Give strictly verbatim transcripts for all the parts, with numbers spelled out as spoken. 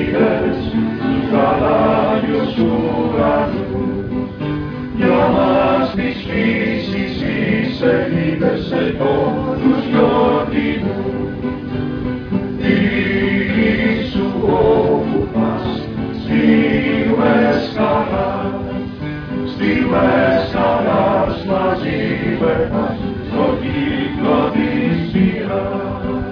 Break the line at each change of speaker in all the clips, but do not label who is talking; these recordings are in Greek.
πετρίδες στους γαλάζιους ουρανούς. Για μας της φύσης οι σελίδες ετώνους γιορτινούς. Διήσου όπου πας, στιγμές χαράς, στιγμές χαράς μαζί με μας στο κύκλο της σειράς.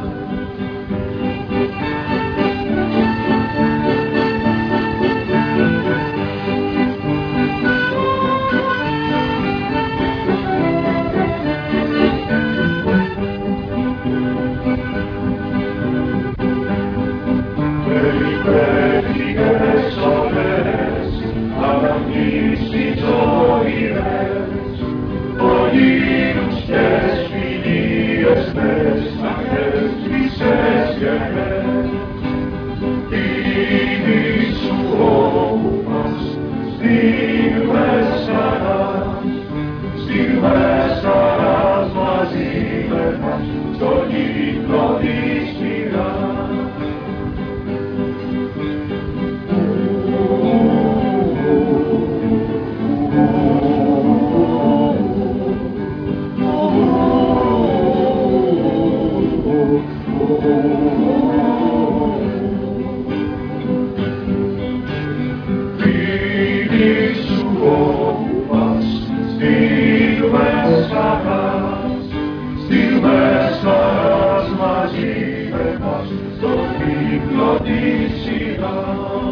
Περιπέτειες ώρες, αναμνήσεις ζωηρές, ογύρους και σφυλίες μες, αγεύτησες γερές. Θυμήσου όπου πας, στιγμές χαράς, στιγμές χαράς μαζί με μας, στο κύκλο της σειράς. Θυμήσου όπου πας, στιγμές χαράς, στιγμές χαράς μαζί με μας, στο κύκλο της σειράς.